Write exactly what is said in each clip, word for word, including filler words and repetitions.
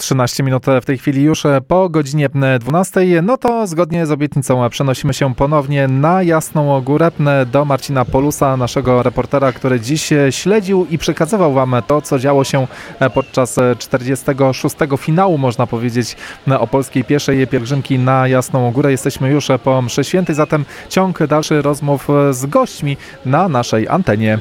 trzynaście minut w tej chwili już po godzinie dwunastej. No to zgodnie z obietnicą przenosimy się ponownie na Jasną Górę do Marcina Polusa, naszego reportera, który dziś śledził i przekazywał wam to, co działo się podczas czterdziestego szóstego finału, można powiedzieć, opolskiej pieszej pielgrzymki na Jasną Górę. Jesteśmy już po mszy świętej, zatem ciąg dalszy rozmów z gośćmi na naszej antenie.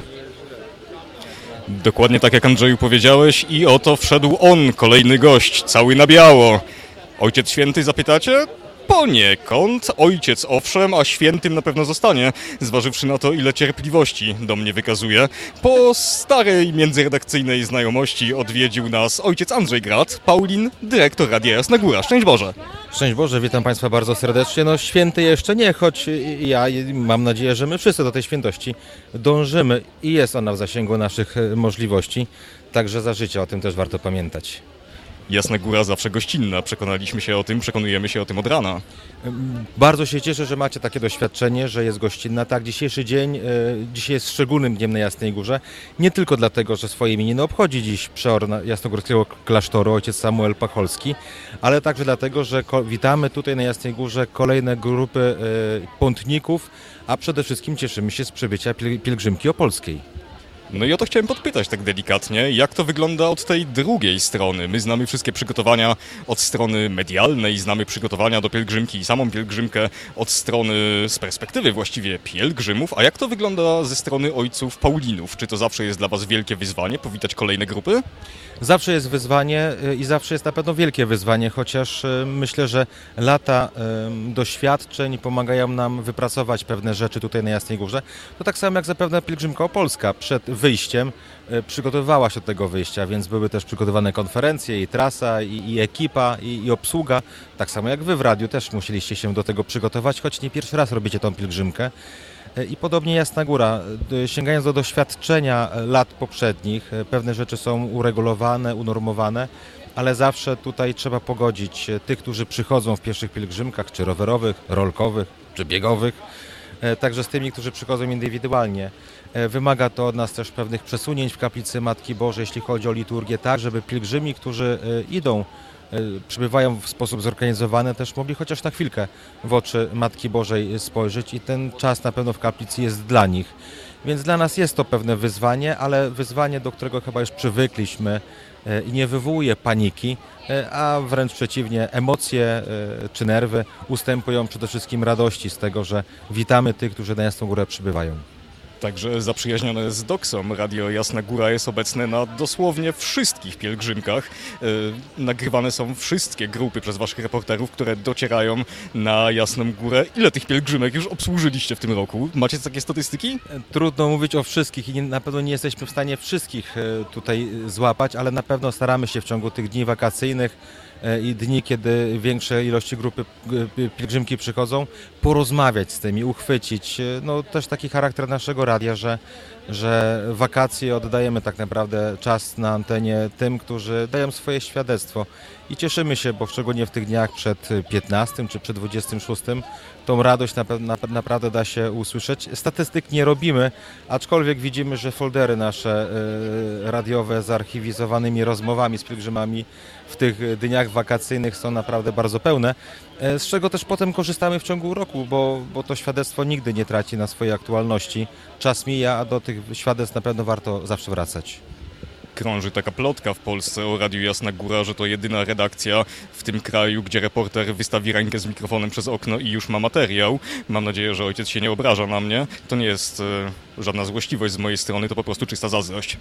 Dokładnie tak jak Andrzeju powiedziałeś i oto wszedł on, kolejny gość, cały na biało. Ojciec Święty zapytacie? Poniekąd. Ojciec owszem, a świętym na pewno zostanie, zważywszy na to, ile cierpliwości do mnie wykazuje. Po starej międzyredakcyjnej znajomości odwiedził nas ojciec Andrzej Grad, Paulin, dyrektor Radia Jasna Góra. Szczęść Boże! Szczęść Boże, witam Państwa bardzo serdecznie. No święty jeszcze nie, choć ja mam nadzieję, że my wszyscy do tej świętości dążymy i jest ona w zasięgu naszych możliwości. Także za życia o tym też warto pamiętać. Jasna Góra zawsze gościnna. Przekonaliśmy się o tym, przekonujemy się o tym od rana. Bardzo się cieszę, że macie takie doświadczenie, że jest gościnna. Tak, dzisiejszy dzień, dzisiaj jest szczególnym dniem na Jasnej Górze. Nie tylko dlatego, że swoje imieniny obchodzi dziś przeor jasnogórskiego klasztoru, ojciec Samuel Pacholski, ale także dlatego, że witamy tutaj na Jasnej Górze kolejne grupy pątników, a przede wszystkim cieszymy się z przybycia pielgrzymki opolskiej. No i o to chciałem podpytać tak delikatnie, jak to wygląda od tej drugiej strony. My znamy wszystkie przygotowania od strony medialnej, znamy przygotowania do pielgrzymki i samą pielgrzymkę od strony, z perspektywy właściwie pielgrzymów, a jak to wygląda ze strony ojców Paulinów? Czy to zawsze jest dla was wielkie wyzwanie, powitać kolejne grupy? Zawsze jest wyzwanie i zawsze jest na pewno wielkie wyzwanie, chociaż myślę, że lata doświadczeń pomagają nam wypracować pewne rzeczy tutaj na Jasnej Górze. To tak samo jak zapewne pielgrzymka opolska przed wyjściem przygotowywała się do tego wyjścia, więc były też przygotowane konferencje i trasa, i, i ekipa, i, i obsługa. Tak samo jak wy w radiu też musieliście się do tego przygotować, choć nie pierwszy raz robicie tą pielgrzymkę. I podobnie Jasna Góra, sięgając do doświadczenia lat poprzednich, pewne rzeczy są uregulowane, unormowane, ale zawsze tutaj trzeba pogodzić tych, którzy przychodzą w pieszych pielgrzymkach, czy rowerowych, rolkowych, czy biegowych, także z tymi, którzy przychodzą indywidualnie. Wymaga to od nas też pewnych przesunięć w kaplicy Matki Bożej, jeśli chodzi o liturgię, tak żeby pielgrzymi, którzy idą, przybywają w sposób zorganizowany, też mogli chociaż na chwilkę w oczy Matki Bożej spojrzeć i ten czas na pewno w kaplicy jest dla nich. Więc dla nas jest to pewne wyzwanie, ale wyzwanie, do którego chyba już przywykliśmy i nie wywołuje paniki, a wręcz przeciwnie, emocje czy nerwy ustępują przede wszystkim radości z tego, że witamy tych, którzy na Jasną Górę przybywają. Także zaprzyjaźnione z Doksą Radio Jasna Góra jest obecne na dosłownie wszystkich pielgrzymkach. Yy, nagrywane są wszystkie grupy przez waszych reporterów, które docierają na Jasną Górę. Ile tych pielgrzymek już obsłużyliście w tym roku? Macie takie statystyki? Trudno mówić o wszystkich i na pewno nie jesteśmy w stanie wszystkich tutaj złapać, ale na pewno staramy się w ciągu tych dni wakacyjnych i dni, kiedy większe ilości grupy pielgrzymki przychodzą, porozmawiać z tymi, uchwycić. No też taki charakter naszego radia, że, że wakacje oddajemy tak naprawdę czas na antenie tym, którzy dają swoje świadectwo. I cieszymy się, bo szczególnie w tych dniach przed piętnastym czy przed dwudziestym szóstym tą radość na, na, naprawdę da się usłyszeć. Statystyk nie robimy, aczkolwiek widzimy, że foldery nasze y, radiowe z archiwizowanymi rozmowami z pielgrzymami w tych dniach wakacyjnych są naprawdę bardzo pełne, y, z czego też potem korzystamy w ciągu roku, bo, bo to świadectwo nigdy nie traci na swojej aktualności. Czas mija, a do tych świadectw na pewno warto zawsze wracać. Krąży taka plotka w Polsce o Radiu Jasna Góra, że to jedyna redakcja w tym kraju, gdzie reporter wystawi rękę z mikrofonem przez okno i już ma materiał. Mam nadzieję, że ojciec się nie obraża na mnie. To nie jest e, żadna złośliwość z mojej strony, to po prostu czysta zazdrość.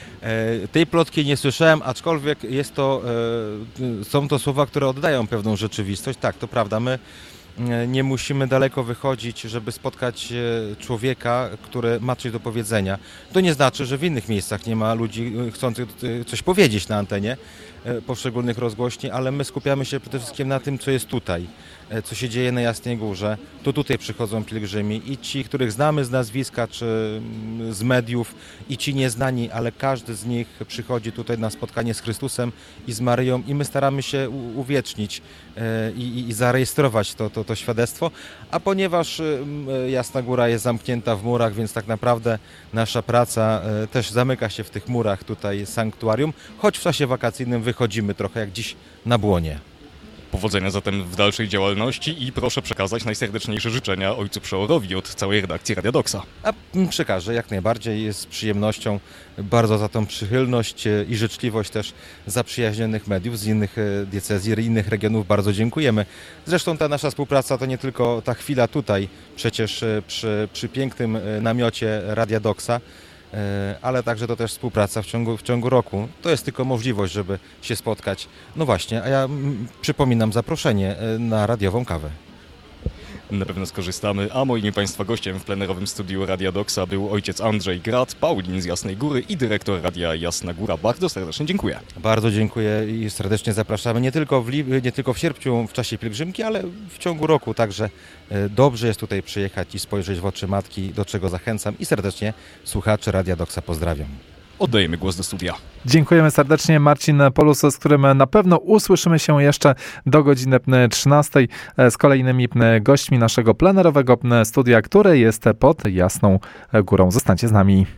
E, tej plotki nie słyszałem, aczkolwiek jest to, e, są to słowa, które oddają pewną rzeczywistość. Tak, to prawda, my nie musimy daleko wychodzić, żeby spotkać człowieka, który ma coś do powiedzenia. To nie znaczy, że w innych miejscach nie ma ludzi chcących coś powiedzieć na antenie poszczególnych rozgłośni, ale my skupiamy się przede wszystkim na tym, co jest tutaj, co się dzieje na Jasnej Górze. To tutaj przychodzą pielgrzymi i ci, których znamy z nazwiska czy z mediów, i ci nieznani, ale każdy z nich przychodzi tutaj na spotkanie z Chrystusem i z Maryją i my staramy się uwiecznić i, i zarejestrować to, to, to świadectwo, a ponieważ Jasna Góra jest zamknięta w murach, więc tak naprawdę nasza praca też zamyka się w tych murach tutaj sanktuarium, choć w czasie wakacyjnym wychodzimy trochę jak dziś na błonie. Powodzenia zatem w dalszej działalności i proszę przekazać najserdeczniejsze życzenia ojcu Przeorowi od całej redakcji Radia Doxa. A przekażę jak najbardziej, z przyjemnością, bardzo za tą przychylność i życzliwość też zaprzyjaźnionych mediów z innych diecezji, innych regionów bardzo dziękujemy. Zresztą ta nasza współpraca to nie tylko ta chwila tutaj, przecież przy, przy pięknym namiocie Radia Doxa, ale także to też współpraca w ciągu, w ciągu roku. To jest tylko możliwość, żeby się spotkać. No właśnie, a ja m, przypominam zaproszenie na radiową kawę. Na pewno skorzystamy, a moim i Państwa gościem w plenerowym studiu Radia Doxa był ojciec Andrzej Grad, Paulin z Jasnej Góry i dyrektor Radia Jasna Góra. Bardzo serdecznie dziękuję. Bardzo dziękuję i serdecznie zapraszamy nie tylko w, nie tylko w sierpniu w czasie pielgrzymki, ale w ciągu roku. Także dobrze jest tutaj przyjechać i spojrzeć w oczy Matki, do czego zachęcam i serdecznie słuchaczy Radia Doxa pozdrawiam. Oddajemy głos do studia. Dziękujemy serdecznie. Marcin Polus, z którym na pewno usłyszymy się jeszcze do godziny trzynastej z kolejnymi gośćmi naszego plenerowego studia, które jest pod Jasną Górą. Zostańcie z nami.